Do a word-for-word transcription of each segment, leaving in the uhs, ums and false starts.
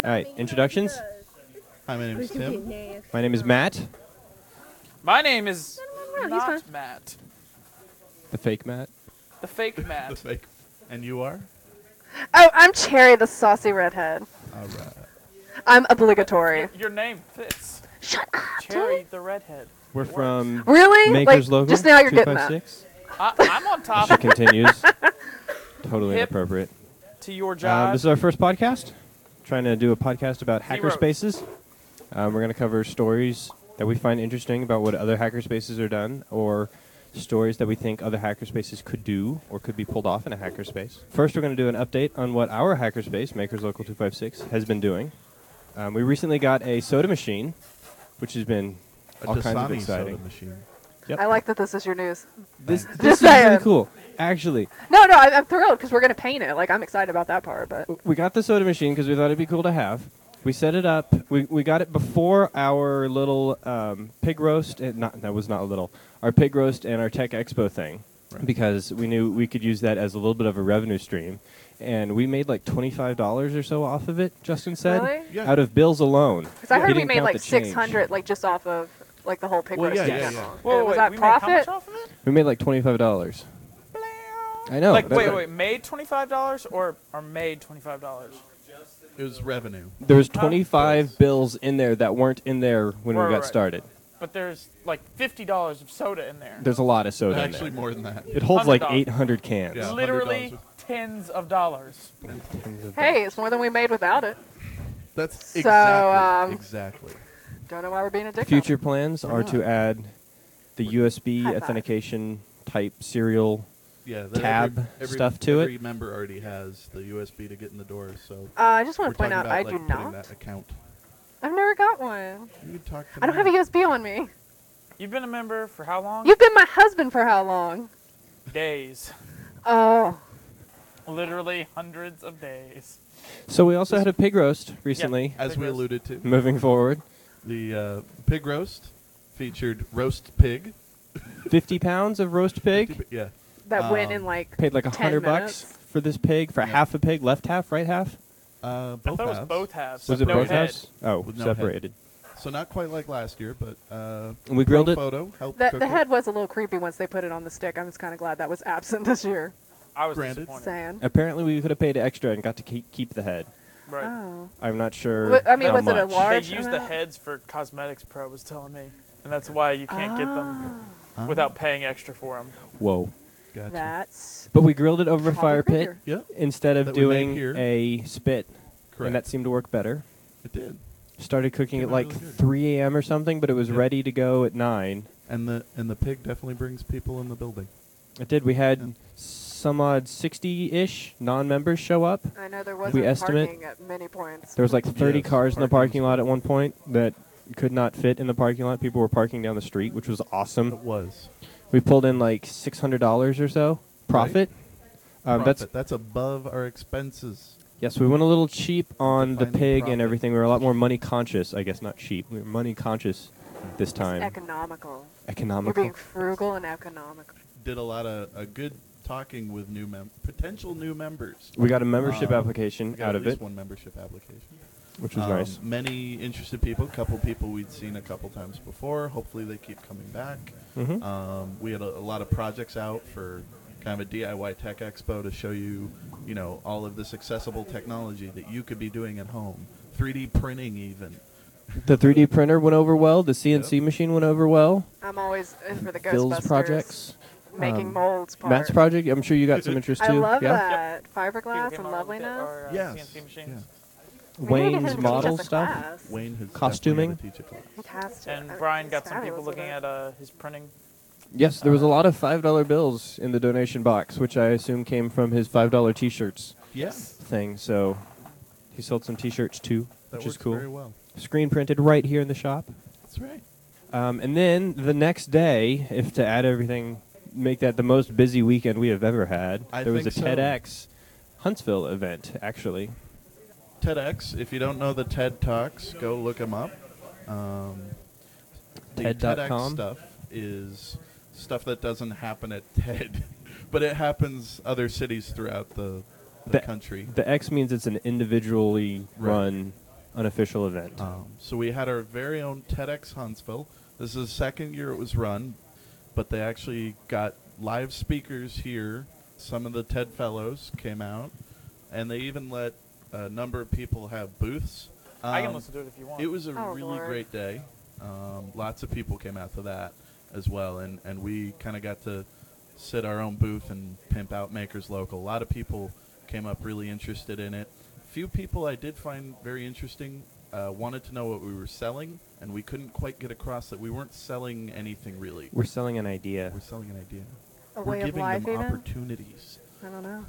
All right, introductions. Hi, my name is Tim. My name is Matt, My name is no, he's not fine. Matt. the fake Matt. The fake The Matt. fake. And you are? Oh, I'm Cherry, the saucy redhead. All right. I'm obligatory. Your, your name fits. Shut up. Cherry the redhead. We're It from Really? Makers like, Local just now you're getting that. two five six. I, I'm on top She continues. Totally Hip. inappropriate. to your Um, job. this is our first podcast. Trying to do a podcast about Zeros. hackerspaces. Um, we're going to cover stories that we find interesting about what other hackerspaces are done, or stories that we think other hackerspaces could do or could be pulled off in a hackerspace. First, we're going to do an update on what our hackerspace, Makers Local two five six, has been doing. Um, we recently got a soda machine, which has been A all kinds of Dasani exciting. soda machine. Yep. I like that this is your news. This, Thanks. this is saying. really cool. Actually, No, no, I, I'm thrilled because we're going to paint it. Like, I'm excited about that part, but... we got the soda machine because we thought it'd be cool to have. We set it up. We we got it before our little um, pig roast. And not that was not a little. Our pig roast and our Tech Expo thing, Right. because we knew we could use that as a little bit of a revenue stream, and we made like twenty-five dollars or so off of it. Justin said, Really? Yeah. out of bills alone. Because I He heard we didn't made count like the change. six hundred, like, just off of, like, the whole pig Well, roast. yeah, in yeah, general. yeah. Whoa, And was wait, that we made how profit? much off of it? We made like twenty-five dollars. I know. like, that- wait, that- wait, made twenty-five dollars or are made twenty-five dollars? It was revenue. There was Oh. twenty-five bills in there that weren't in there when Right, we got right. started. But there's like fifty dollars of soda in there. There's a lot of soda in Actually, there. more than that. It holds like one hundred dollars. eight hundred cans. Yeah. Literally one hundred dollars. tens of dollars. Hey, it's more than we made without it. That's So, exactly. um, exactly. Don't know why we're being a dick. Future plans Why are not? to add the U S B High five. authentication type serial. Yeah. that tab every, every, stuff to it. Every member already has the U S B to get in the door, so. Uh, I just want we're to point talking out, about, I like, do putting not. that account. I've never got one. You could talk to I don't have a Matt. U S B on me. You've been a member for how long? You've been my husband for how long? Days. Oh. Literally hundreds of days. So we also had a pig roast recently. As Pig we roast. alluded to, Moving forward, the uh, pig roast featured roast pig. fifty pounds of roast pig. Yeah. That went Um, in like Paid like a ten hundred bucks minutes. for this pig for Yeah. half a pig, left half, right half. Uh, I both thought it was halves. both halves. Was it no both head. halves? Oh, With no head. separated. So not quite like last year, but uh, And we grilled Pro it. Photo helped The, cook the it. head was a little creepy once they put it on the stick. I was kind of glad that was absent this year. I was Granted. disappointed. Saying. Apparently, we could have paid extra and got to keep, keep the head. Right. Oh. I'm not sure. Wha- I mean, how was it a much. large- They use the amount? heads for Cosmetics Pro, was telling me. And that's why you can't get them Ah, without paying extra for them. Whoa! Gotcha. That's But we grilled it over a Probably fire pit figure. Yeah, instead of That we make doing here. a spit, correct. and that seemed to work better. it did. Started cooking Came at out like really good. three a m or something, but it was Yep. ready to go at nine. And the and the pig definitely brings people in the building. It did. We had Yeah. some odd sixty-ish non-members show up. I know there wasn't estimate- parking at many points. There was like thirty Yes, cars in the parking parking was- lot at one point that could not fit in the parking lot. People were parking down the street, which was awesome. It was. We pulled in like six hundred dollars or so profit. Um, that's Profit. That's above our expenses. yes. We went a little cheap on the Defining pig profit. and everything. We were a lot more money conscious. I guess not cheap. We were money conscious this It's time. economical. We're Economical. being frugal and economical. Did a lot of a good talking with new mem- potential new members. We got a membership Um, application We got out at of least it, one membership application. which was Um, nice. Many interested people. A couple people we'd seen a couple times before. Hopefully they keep coming back. hmm Um, we had a, a lot of projects out for kind of a D I Y Tech Expo to show you, you know, all of this accessible technology that you could be doing at home. three D printing even. The three D printer went over well. The C N C Yep. machine went over well. I'm always in for the Bill's Ghostbusters. projects. Making Um, molds part. Matt's project. I'm sure you got some interest too. I love yeah. that. People Fiberglass came and out with it, loveliness. or, uh, Yes. C N C machines. We need to Wayne's have him teach model us a stuff. class. Wayne has Costuming? definitely had to teach a class. Fantastic. And I mean, Brian he's got some people fabulous looking it. at uh, his printing. Yes, there was a Uh, lot of five dollar bills in the donation box, which I assume came from his five dollar T-shirts Yeah, thing. So he sold some T-shirts too, that which works is cool. very well. Screen printed right here in the shop. That's right. Um, and then the next day, if to add everything, make that the most busy weekend we have ever had, I there was a think so. TEDx Huntsville event, actually. TEDx. If you don't know the TED Talks, go look them up. Um, the TED dot com? TEDx stuff is stuff that doesn't happen at TED, but it happens other cities throughout the, the, The- country. The X means it's an individually Right. run unofficial event? Um, so we had our very own TEDx Huntsville. This is the second year it was run, but they actually got live speakers here. Some of the TED Fellows came out, and they even let a number of people have booths. Um, I can listen to it if you want. It was a Oh, really Lord. great day. Um, lots of people came out to that as well, and, and we kind of got to sit our own booth and pimp out Makers Local. A lot of people came up really interested in it. Few people I did find very interesting uh, wanted to know what we were selling, and we couldn't quite get across that we weren't selling anything really. We're selling an idea. We're selling an idea. A We're way of giving life, them even? opportunities. I don't know.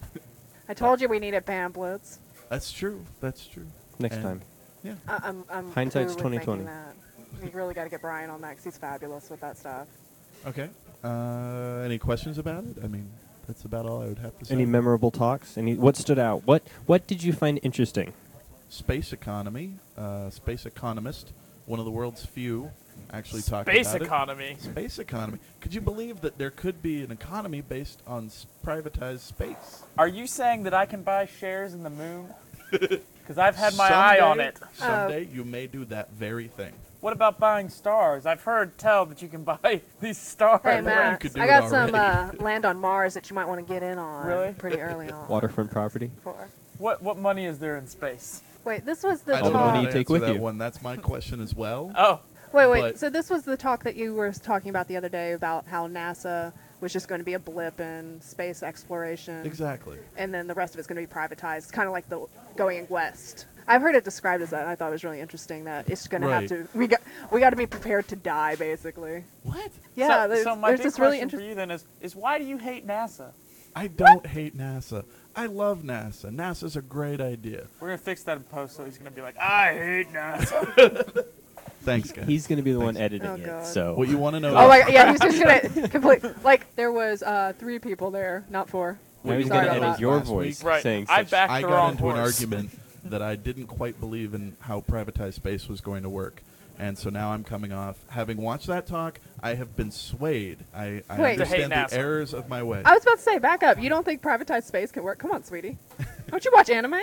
I told you we needed pamphlets. That's true. That's true. Next And- time. Yeah. I, I'm, I'm Hindsight's through with twenty twenty. thinking that. We really got to get Brian on that because he's fabulous with that stuff. Okay. Uh, any questions about it? I mean, that's about all I would have to say. Any memorable talks? Any? What stood out? What What did you find interesting? Space economy. Uh, space economist. One of the world's few actually talked Space about economy. it. Space economy. Could you believe that there could be an economy based on s- privatized space? Are you saying that I can buy shares in the moon? Because I've had my eye on Someday- it. Someday you may do that very thing. What about buying stars? I've heard tell that you can buy these stars. Hey, you Matt, could do I it got some uh, already. land on Mars that you might want to get in on Really? pretty early on. Waterfront property. For. What what money is there in space? Wait, this was the I don't know All the how money to you take answer with that you. one. That's my question as well. Oh, Wait, wait. But- So this was the talk that you were talking about the other day about how NASA was just going to be a blip in space exploration, Exactly. and then the rest of it's going to be privatized. It's kind of like the going west. I've heard it described as that, and I thought it was really interesting that it's going to Right. have to. We got we got to be prepared to die, basically. What? Yeah, so, there's, so my there's big this really question for interesting. you then is, is why do you hate NASA? I don't hate NASA. I love NASA. NASA's a great idea. We're gonna fix that in post, so he's gonna be like, I hate NASA. Thanks, guys. He's going to be the one Thanks. editing Oh, it. God. So What you want to know? Oh my god! Yeah, he's just gonna complete. Like there was uh, three people there, not four. now he's Sorry going to about edit that. your Last voice week. Right. saying I such- backed I the got wrong into an horse. argument that I didn't quite believe in how privatized space was going to work. And so now I'm coming off. Having watched that talk, I have been swayed. I, I Wait. To hate understand the NASA. errors of my way. I was about to say, back up. You don't think privatized space can work? Come on, sweetie. Don't you watch anime?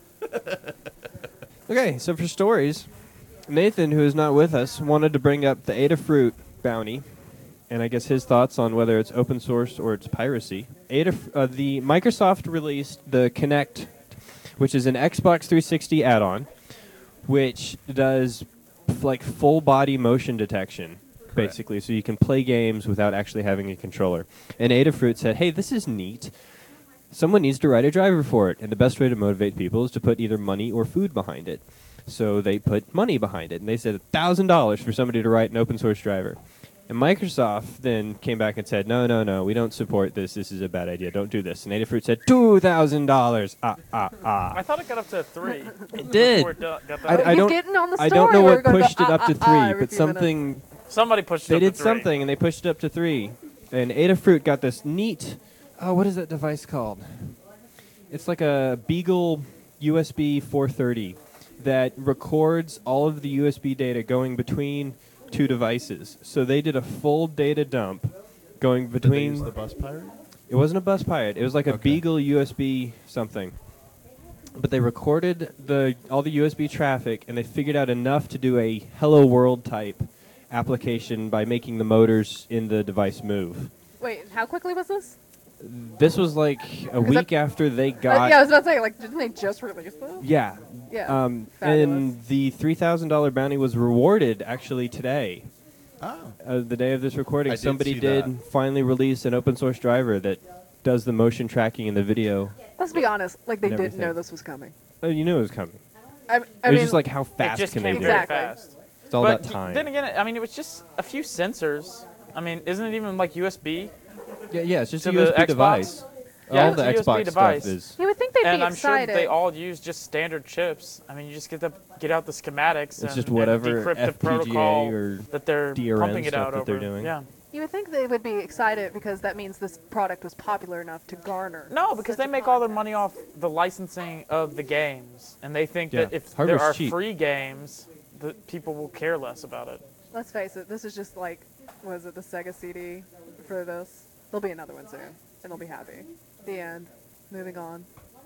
Okay, so for stories, Nathan, who is not with us, wanted to bring up the Adafruit bounty, and I guess his thoughts on whether it's open source or it's piracy. Adaf- uh, the Microsoft released the Kinect, which is an Xbox three sixty add-on, which does f- like full body motion detection, basically, so you can play games without actually having a controller. And Adafruit said, "Hey, this is neat. Someone needs to write a driver for it, and the best way to motivate people is to put either money or food behind it." So they put money behind it, and they said one thousand dollars for somebody to write an open source driver. And Microsoft then came back and said, no, no, no, we don't support this. This is a bad idea. Don't do this. And Adafruit said, two thousand dollars. Ah, ah, I ah. thought it got up to three. It did. Before it do- got that I, up. I He's don't, getting on the I don't know story. We're what gonna go, pushed it ah, up to ah, ah, three, every but few minutes. something, Somebody pushed it they up did to three. something, and they pushed it up to three. And Adafruit got this neat, oh, what is that device called? It's like a Beagle U S B four thirty that records all of the U S B data going between two devices. So they did a full data dump going Did they between. use the bus pirate? It wasn't a bus pirate. It was like a Okay. Beagle U S B something. But they recorded the all the U S B traffic, and they figured out enough to do a Hello World type application by making the motors in the device move. Wait, how quickly was this? This was like a that- week after they Uh, got. yeah, I was about to say, like, didn't they just release this? Yeah. Yeah. Um, Fabulous. and the three thousand dollars bounty was rewarded actually today. Oh. Uh, the day of this recording, I did somebody see did that. finally release an open source driver that does the motion tracking in the video. Let's be honest, like they and didn't know everything. this was coming. Oh, you knew it was coming. I, I it was mean, just like how It fast just can came they do very it? Exactly. fast. It's all but about time. then again, I mean, it was just a few sensors. I mean, isn't it even like U S B? yeah, yeah, it's just to a the U S B Xbox? device. Yeah, all it's the a U S B Xbox device. stuff is. you would think they'd And be I'm sure excited. that they all use just standard chips. I mean, you just get the get out the schematics It's and, just and whatever decrypt the F P G A protocol or that they're D R M pumping it stuff out that over. they're doing. Yeah. You would think they would be excited because that means this product was popular enough to garner. No, because such they a make all their content. money off the licensing of the games, and they think Yeah, that if hardware's there are cheap. free games, that people will care less about it. Let's face it, this is just like, was it the Sega C D for this? There'll be another one soon, and they'll be happy. The end. Moving on.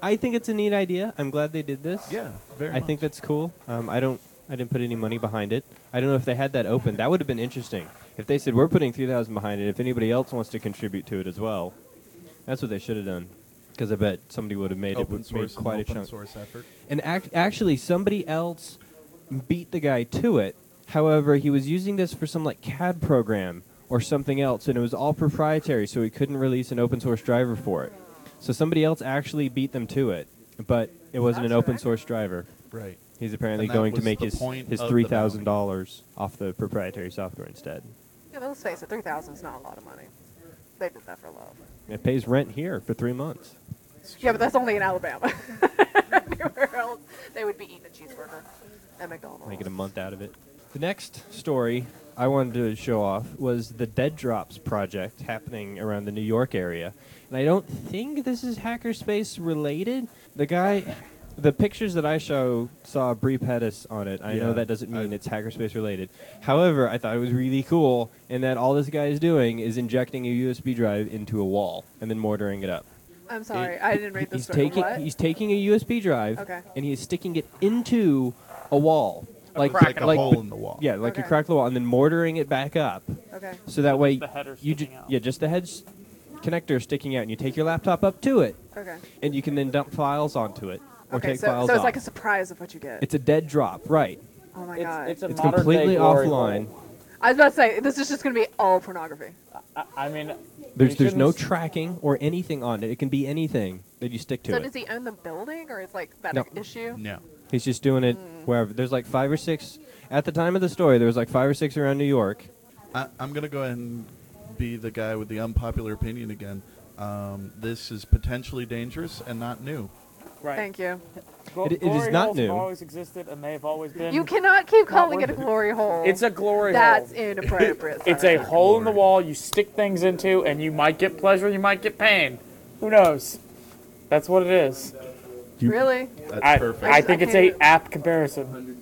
I think it's a neat idea. I'm glad they did this. Yeah, very I much. think that's cool. Um, I don't. I didn't put any money behind it. I don't know if they had that open. That would have been interesting. If they said we're putting three thousand behind it, if anybody else wants to contribute to it as well, that's what they should have done. Because I bet somebody would have made open it made source quite and a open chunk. source effort. And act- actually, somebody else beat the guy to it. However, he was using this for some like C A D program or something else, and it was all proprietary, so he couldn't release an open source driver for it. So somebody else actually beat them to it, but it wasn't That's an open correct. source driver. Right. He's apparently And that going to was make the his point his of the three thousand dollars off the proprietary software instead. Yeah, but let's face it, three thousand is not a lot of money. They did that for love. It pays rent here for three months. Yeah, but that's only in Alabama. Anywhere else, they would be eating a cheeseburger at McDonald's. Making a month out of it. The next story I wanted to show off was the Dead Drops project happening around the New York area. And I don't think this is Hackerspace related. The guy, the pictures that I show saw Brie Pettis on it. I Yeah, know that doesn't mean I- it's Hackerspace related. However, I thought it was really cool in that all this guy is doing is injecting a U S B drive into a wall and then mortaring it up. I'm sorry, I didn't read the He's story. taking What? he's taking a U S B drive Okay. and he's sticking it into a wall. Like crack Like a like hole in the wall. Yeah, like you Okay. crack the wall and then mortaring it back up. Okay. So that way the header you ju- sticking out. yeah, just the head's connector sticking out, and you take your laptop up to it, Okay. and you can then dump files onto it or Okay. take So, files so it's off. like a surprise of what you get. It's a dead drop, right? oh my It's, god. it's a It's modern completely day glory offline. hole. I was about to say this is just going to be all pornography. I, I mean, There's you there's no shouldn't- tracking or anything on it. It can be anything that you stick to So it. does he own the building, or is like that No. an issue? No. He's just doing it Hmm. wherever. There's like five or six at the time of the story. There was like five or six around New York. I, I'm going to go ahead and be the guy with the unpopular opinion again. Um, this is potentially dangerous and not new. Right. Thank you. Glo- It- it is glory not holes new. have always existed, and they have always been. You cannot keep Not calling it a worth it. glory hole. It's a glory That's hole. inappropriate. It's sir. a hole in the wall you stick things into, and you might get pleasure, you might get pain. Who knows? That's what it is. Really? That's I, perfect. I think I it's a can't- apt comparison.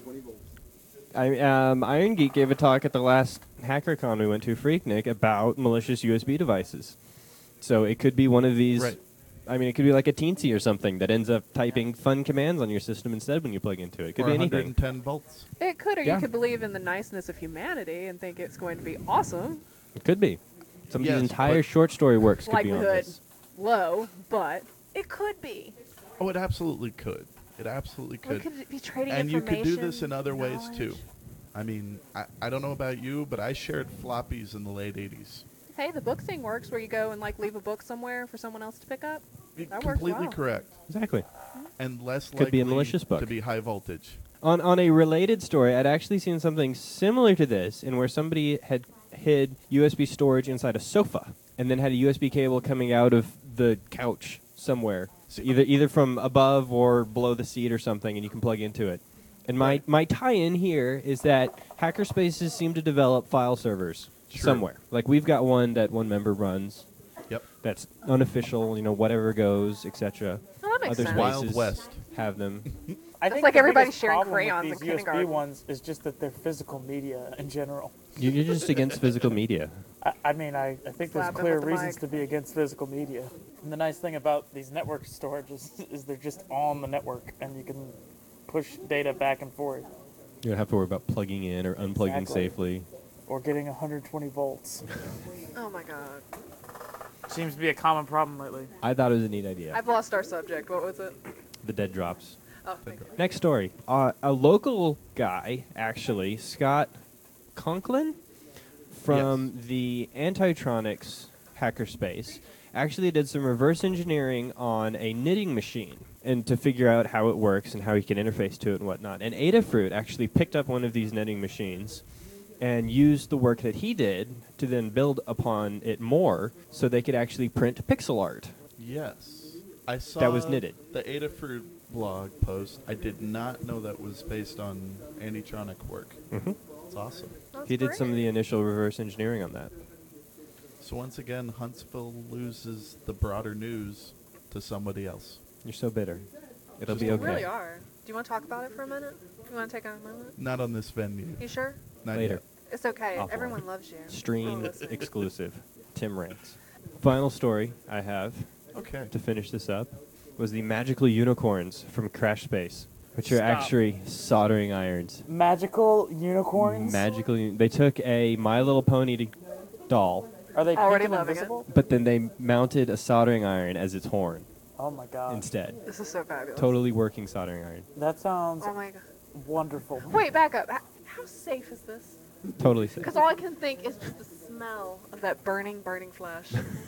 I, um, Iron Geek gave a talk at the last HackerCon we went to, Freaknik, about malicious U S B devices. So it could be one of these. Right. I mean, it could be like a Teensy or something that ends up typing fun commands on your system instead when you plug into it. It could or be one hundred anything. ten volts. It could, or Yeah. you could believe in the niceness of humanity and think it's going to be awesome. It could be. Some of Yes, these entire but- short story works could be on Likelihood this. low, but it could be. Oh, it absolutely could. It absolutely We could. could be trading And you could do information, this in other ways too. knowledge. I mean, I, I don't know about you, but I shared floppies in the late eighties. Hey, the book thing works where you go and like leave a book somewhere for someone else to pick up. That works Completely well. correct. Exactly. And less Could be a likely malicious book. to be high voltage. On on a related story, I'd actually seen something similar to this, in where somebody had hid U S B storage inside a sofa, and then had a U S B cable coming out of the couch somewhere, so either either from above or below the seat or something, and you can plug into it. And my, Right. my tie-in here is that hackerspaces seem to develop file servers Sure. somewhere. Like we've got one that one member runs. Yep. That's unofficial, you know, whatever goes, et cetera. Oh, that makes Other sense. Wild spaces West. have them. I That's think like the everybody biggest sharing problem with crayons in these U S B kindergarten. ones is just that they're physical media in general. You- You're just against physical media. I, I mean, I, I think there's Slap him clear with the reasons mic. to be against physical media. And the nice thing about these network storages is they're just on the network, and you can push data back and forth, You don't have to worry about plugging in or unplugging Exactly. safely. or getting one hundred twenty volts. Oh my god. Seems to be a common problem lately. I thought it was a neat idea. I've lost our subject. What was it? The dead drops. Oh, thank you. Next story. Uh, a local guy, actually, Scott Conklin, from the Antitronics hackerspace, actually did some reverse engineering on a knitting machine and to figure out how it works and how he can interface to it and whatnot. And Adafruit actually picked up one of these knitting machines and used the work that he did to then build upon it more so they could actually print pixel art. Yes. I saw That was knitted. the Adafruit blog post. I did not know that was based on Anitronic work. Mhm. It's awesome. That's He did some of great. the initial reverse engineering on that. So once again, Huntsville loses the broader news to somebody else. You're so bitter. It'll Just be a You okay. really are. Do you want to talk about it for a minute? You want to take a moment? Not on this venue. You sure? Not Later. yet. It's okay. Offline. Everyone loves you. Stream Oh, listen. exclusive. Tim rants. Final story I have Okay. to finish this up was the magical unicorns from Crash Space, which are Stop. actually soldering irons. Magical unicorns. Magical. Un- they took a My Little Pony to doll, Are they Already pink and loving it. invisible? but then they mounted a soldering iron as its horn Oh my god. instead. This is so fabulous. Totally working soldering iron. That sounds Oh my god. wonderful. Wait, back up. H- How safe is this? Totally safe. Because all I can think is just the smell of that burning, burning flesh.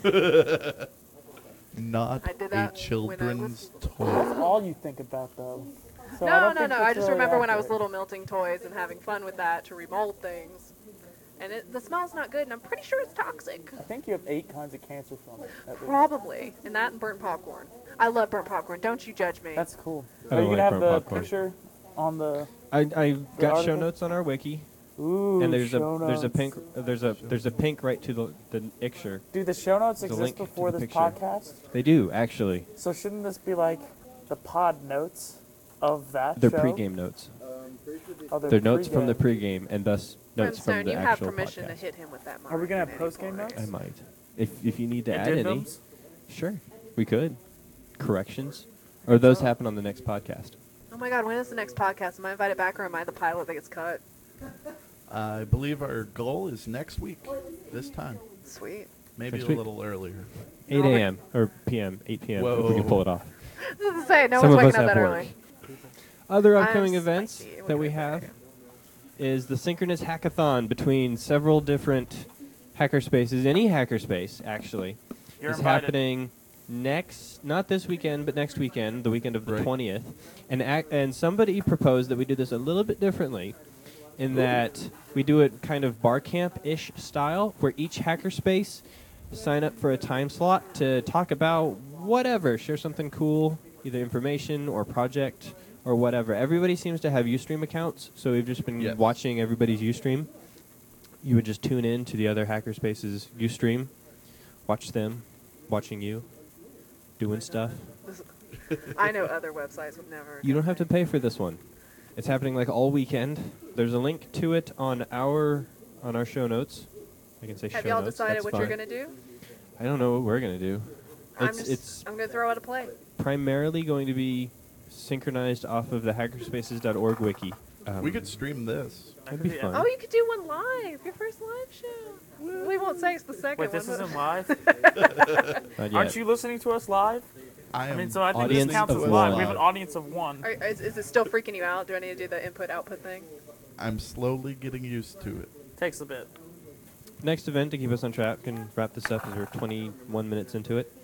Not I did that a when I children's That's toy. all you think about though. So I no, don't no, think no. that's I just really remember when I was accurate. little melting toys and having fun with that to remold things. And it, the smell's not good, and I'm pretty sure it's toxic. I think you have eight kinds of cancer from it. at least. Probably. And that and burnt popcorn. I love burnt popcorn. Don't you judge me. That's cool. I Are don't you like gonna have burnt the popcorn. picture on the? I I got show article? notes on our wiki, Ooh, and there's a show there's a notes. pink uh, there's a there's a pink right to the the picture. Do the show notes There's a exist link to before the this picture. podcast? They do actually. So shouldn't this be like the pod notes of that They're show? pregame notes. Oh, They're notes from the pregame. pregame, and thus notes from Brimstone, the you have actual permission podcast. to hit him with that. Are we gonna have mark at any post-game point. notes? I might, if if you need to add any. Addendums? Sure, we could. Corrections, or those happen on the next podcast. Oh my god, when is the next podcast? Am I invited back, or am I the pilot that gets cut? I believe our goal is next week, this time. Sweet. Maybe Next a week? little earlier. eight a.m. or p m, eight p.m. if we can Whoa. pull it off. I was gonna say, no Some one's of us waking up have that work. early. Other I'm upcoming events spicy. What that can we I say? have is the Synchronous Hackathon between several different hackerspaces. Any hackerspace, actually, You're is invited. happening next, not this weekend, but next weekend, the weekend of the Right. twentieth. And ac- and somebody proposed that we do this a little bit differently, in that we do it kind of bar camp-ish style, where each hackerspace sign up for a time slot to talk about whatever, share something cool, either information or project or whatever. Everybody seems to have Ustream accounts, so we've just been Yes. watching everybody's Ustream. You would just tune in to the other hackerspaces Ustream, watch them, watching you, doing stuff. I know other websites would never. You don't have to pay for this one. It's happening like all weekend. There's a link to it on our on our show notes. I can say Have show y'all notes. decided that's what you're fine. gonna do? I don't know what we're gonna do. I'm It's just. it's I'm gonna throw out a play. primarily going to be synchronized off of the hackerspaces dot org wiki. Um, We could stream this. That'd be Yeah. fun. Oh, you could do one live. Your first live show. We won't say it's the second Wait, this one. but- isn't live? Not yet. Aren't you listening to us live? I I am mean, so I think Audience this counts of as live. We have one. an audience of one. Are, is, is it still freaking you out? Do I need to do the input-output thing? I'm slowly getting used to it. Takes a bit. Next event to keep us on track and wrap this up as we're twenty-one minutes into it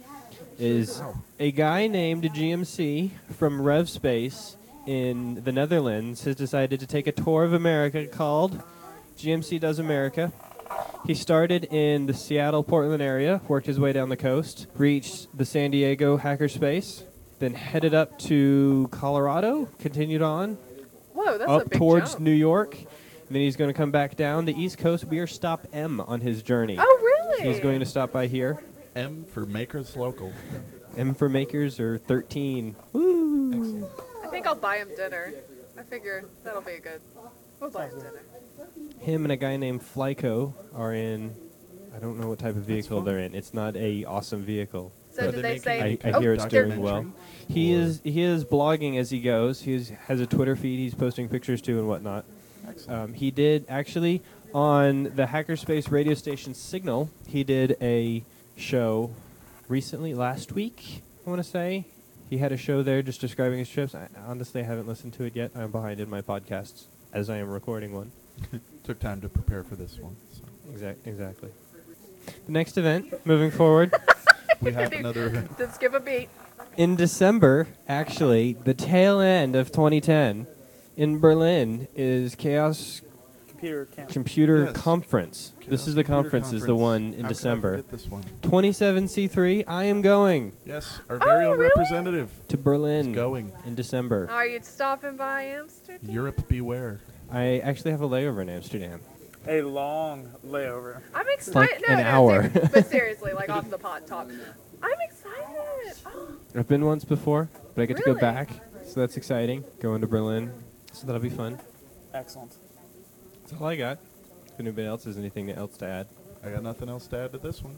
is a guy named G M C from RevSpace in the Netherlands has decided to take a tour of America called G M C Does America. He started in the Seattle, Portland area, worked his way down the coast, reached the San Diego hackerspace, then headed up to Colorado, continued on, Whoa, that's a up big towards jump. New York. And then he's going to come back down the East Coast. We are stop M on his journey. Oh, really? He's going to stop by here. M for Makers Local. M for Makers or thirteen. Woo! I think I'll buy him dinner. I figure that'll be good. We'll buy him dinner. Him and a guy named Flyco are in. I don't know what type of vehicle fun. they're in. It's not a awesome vehicle. So Are did they they say? making I, I oh, hear it's they're- doing well. He Or- is he is blogging as he goes. He is, has a Twitter feed. He's posting pictures to and whatnot. Excellent. Um, he did actually on the Hackerspace radio station Signal. He did a show recently, last week. I want to say he had a show there just describing his trips. I honestly haven't listened to it yet. I'm behind in my podcasts as I am recording one. Took time to prepare for this one. So. Exact, exactly. The next event, moving forward, We have another event. Then skip a beat. in December, actually, the tail end of twenty ten, in Berlin, is Chaos Computer camp. Computer Yes. Conference. This Chaos is the Computer conference, is the Conference. one in How could I December. forget this one? twenty-seven C three, I am going Yes, our very Oh, own really? representative to Berlin is going. in December. Are you stopping by Amsterdam? Europe beware. I actually have a layover in Amsterdam. A long layover. I'm like excited. no, an no, hour. ser- but seriously, like off the pot top. I'm excited. Oh, I've been once before, but I get to Really? go back, so that's exciting. Going to Berlin, so that'll be fun. Excellent. That's all I got. If anybody else has anything else to add. I got nothing else to add to this one.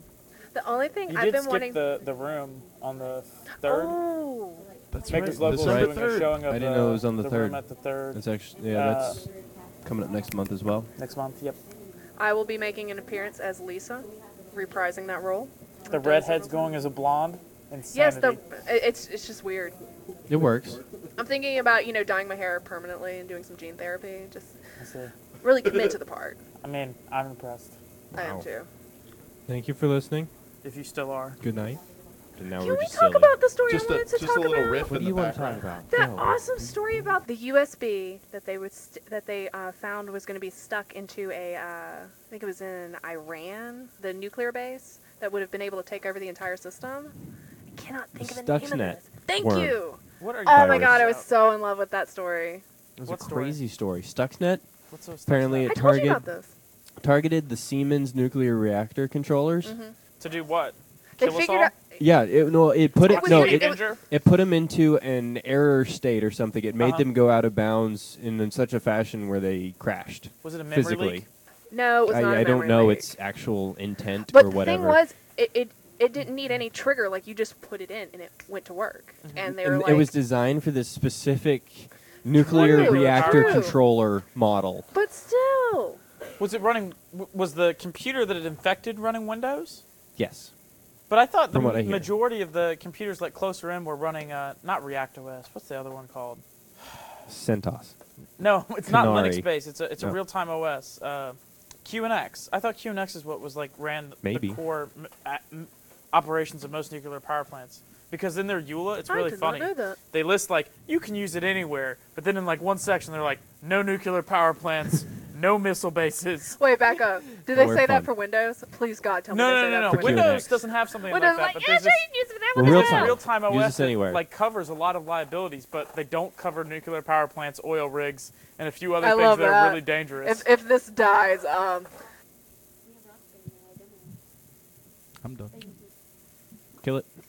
The only thing You I've did been skip wanting. the, the room on the third. Oh. That's Makers right. Local December doing a third. showing of I didn't the, know it was on the the third. room at the third That's actually yeah, Uh, that's coming up next month as well. next month. Yep. I will be making an appearance as Lisa, reprising that role. The redhead's going as a blonde. Insanity. Yes, the it- it's it's just weird. It works. I'm thinking about you know dyeing my hair permanently and doing some gene therapy. Just I see. really commit to the part. I mean, I'm impressed. I am Wow. too. Thank you for listening. If you still are. Good night. And now Can we're we just talk silly. about the story Just I a wanted to just talk a little about? riff What in do you the want to talk background. about? That Go. awesome story about the U S B that they would st- that they uh, found was going to be stuck into a uh, I think it was in Iran, the nuclear base that would have been able to take over the entire system. I cannot think The of the name Stuxnet of this. Thank worm. you. What are you? Oh my Virus. god, I was so in love with that story. It was What a story? crazy story. Stuxnet What's those apparently stuff it I told you target about this. targeted the Siemens nuclear reactor controllers. Mhm. to do what? They Kill us figured all? out. Yeah, it, no, it put It it was no, pretty- it, it was- Danger? it put them into an error state or something. It made Uh-huh. them go out of bounds in, in such a fashion where they crashed Was it a memory physically. leak? No, it was I, not a I don't memory know leak. its actual intent But or the whatever. thing was, it, it it didn't need any trigger. Like you just put it in and it went to work. And they were and like, it was designed for this specific nuclear True, reactor true. controller model. but still. Was it running? w- Was the computer that it infected running Windows? Yes. But I thought the From what I m- hear. majority of the computers like closer in were running uh, not ReactOS. What's the other one called? CentOS. No, it's not Canary. Linux based. It's a it's a No. real time O S. Uh, Q N X. I thought Q N X is what was like ran Maybe. the core m- a- m- operations of most nuclear power plants. Because in their E U L A, it's I really did funny. not know that. They list like you can use it anywhere, but then in like one section they're like no nuclear power plants, no missile bases. Wait, back up. Did Oh, they we're say fun. that for Windows? Please God, tell me No, they no, say no, that no. for For Windows Q N X. doesn't have something Windows like that, like, but yeah, there's sure, this you can use it for that Well, one real as time. well. real-time O Use S this that, anywhere. like covers a lot of liabilities, but they don't cover nuclear power plants, oil rigs, and a few other I things love that, that. are really dangerous. If if this dies, um, I'm done. Kill it.